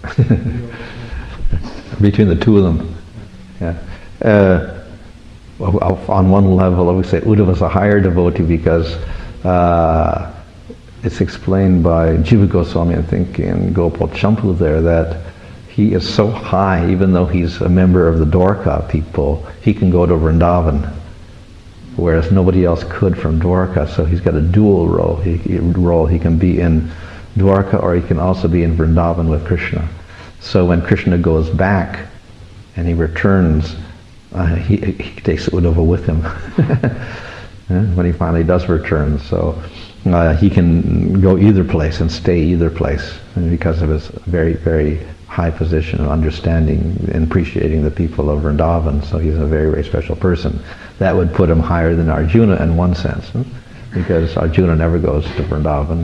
your Between the two of them. Yeah. Uh, well, on one level, I would say Uddhava is a higher devotee because uh, it's explained by Jiva Goswami, I think, in Gopal Champu there, that he is so high, even though he's a member of the Dwarka people, he can go to Vrindavan, whereas nobody else could from Dwarka. So he's got a dual role. He, he, role. He can be in Dwarka, or he can also be in Vrindavan with Krishna. So when Krishna goes back and he returns, uh, he, he takes Uddhava with him when he finally does return. So uh, he can go either place and stay either place, and because of his very, very high position of understanding and appreciating the people of Vrindavan. So he's a very, very special person. That would put him higher than Arjuna in one sense, hmm? because Arjuna never goes to Vrindavan.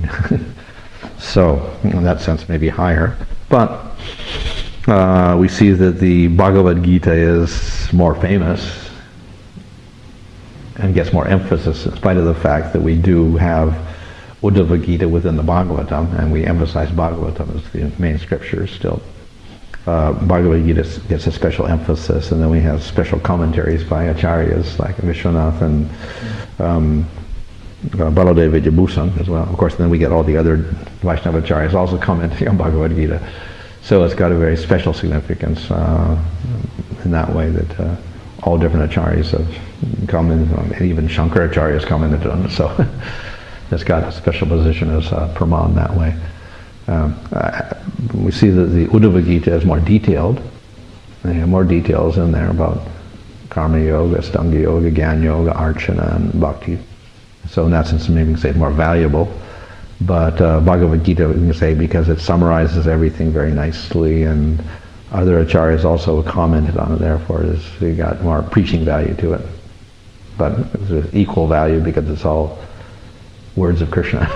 So in that sense maybe higher. But uh, we see that the Bhagavad Gita is more famous and gets more emphasis in spite of the fact that we do have Uddhava Gita within the Bhagavatam, and we emphasize Bhagavatam as the main scripture still. Uh, Bhagavad Gita gets a special emphasis, and then we have special commentaries by acharyas like Vishwanath and um, uh, Baladeva Jabusam as well. Of course, then we get all the other Vaishnava acharyas also commenting on Bhagavad Gita. So it's got a very special significance uh, in that way that uh, all different acharyas have commented on, and even Shankaracharya has commented on it. So it's got a special position as uh, Praman that way. Um, uh, we see that the Uddhava Gita is more detailed. They have more details in there about Karma Yoga, Stanga Yoga, Jnana Yoga, Archana, and Bhakti. So in that sense, maybe we can say it's more valuable. But uh, Bhagavad Gita, we can say, because it summarizes everything very nicely, and other acharyas also commented on it, therefore it's it got more preaching value to it. But it's equal value because it's all words of Krishna.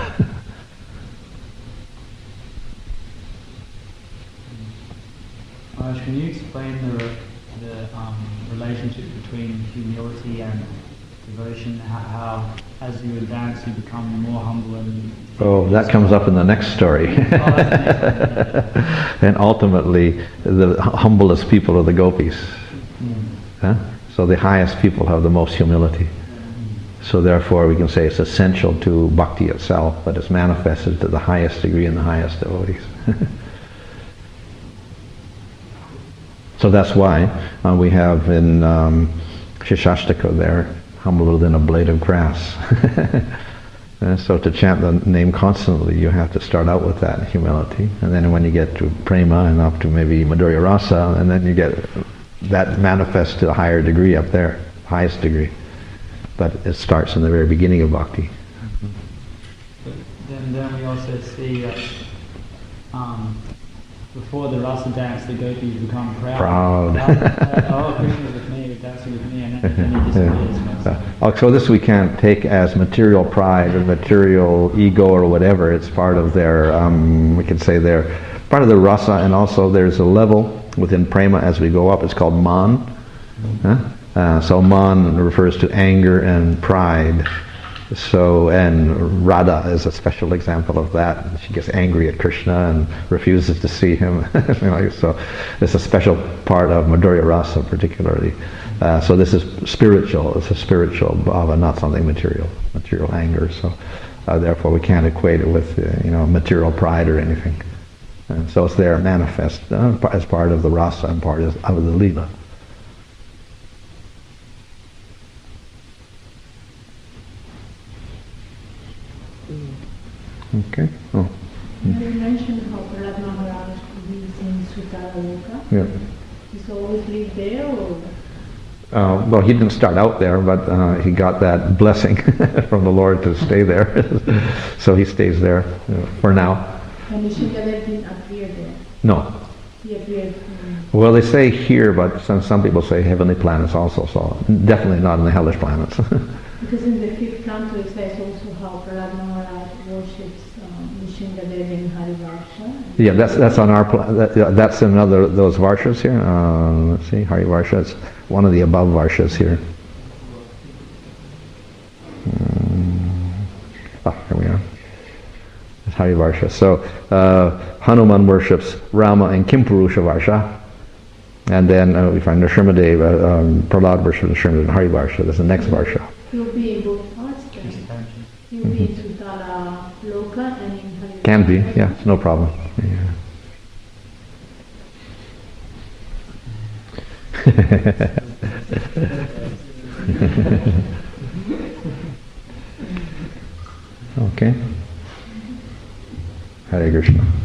Maharaj, can you explain the, the um, relationship between humility and devotion? How, how, as you advance, you become more humble and... Oh, that comes up in the next story. And ultimately, the humblest people are the gopis. Mm. Huh? So the highest people have the most humility. So therefore, we can say it's essential to bhakti itself, but it's manifested to the highest degree in the highest devotees. So that's why uh, we have in um, Shishastaka there, humbler than a blade of grass. Uh, so to chant the name constantly, you have to start out with that humility, and then when you get to prema and up to maybe Madhurya Rasa, and then you get that manifests to a higher degree up there, highest degree. But it starts in the very beginning of bhakti. But then, then we also see that um, before the rasa dance, the gopis become proud. Proud. uh, oh, Krishna's with me. dancing with me, and then, then he disappears. Yeah. Uh, so this we can't take as material pride or material ego or whatever. It's part of their, um, we could say their, part of the rasa, and also there's a level within prema as we go up. It's called man. Huh? Uh, so man refers to anger and pride. So, and Radha is a special example of that. She gets angry at Krishna and refuses to see him. So it's a special part of Madhurya Rasa particularly. Uh, so this is spiritual. It's a spiritual bhava, not something material, material anger. So uh, therefore we can't equate it with uh, you know material pride or anything. And so it's there manifest uh, as part of the rasa and part of the lila. Okay. Oh. You mentioned how Prahlad Maharaj lives in Sutara. Yeah. He's always lived there, or? Uh, well, he didn't start out there, but uh, he got that blessing from the Lord to stay there. So he stays there uh, for now. And Nishingadev didn't appear there? No. He appeared in... Well, they say here, but some, some people say heavenly planets also, so definitely not in the hellish planets. Because in the fifth canto it says also how Prahlad Maharaj worships um, Nishingadev in Harivarsha. Yeah, that's that's on our pla- that, yeah, that's in another those varshas here. Uh, let's see, Harivarsha. It's one of the above varshas here. Um, ah, here we are. It's Harivarsha. So uh, Hanuman worships Rama in Kimpurusha Varsha, and then uh, we find Nrsimhadev, uh, um, Prahlad worships Nrsimhadev in Harivarsha. That's the next varsha. He'll be in both parts then. He'll be in Sutara Loka and in Harivarsha. Can be, yeah, no problem. Yeah. Okay. Hare Krishna.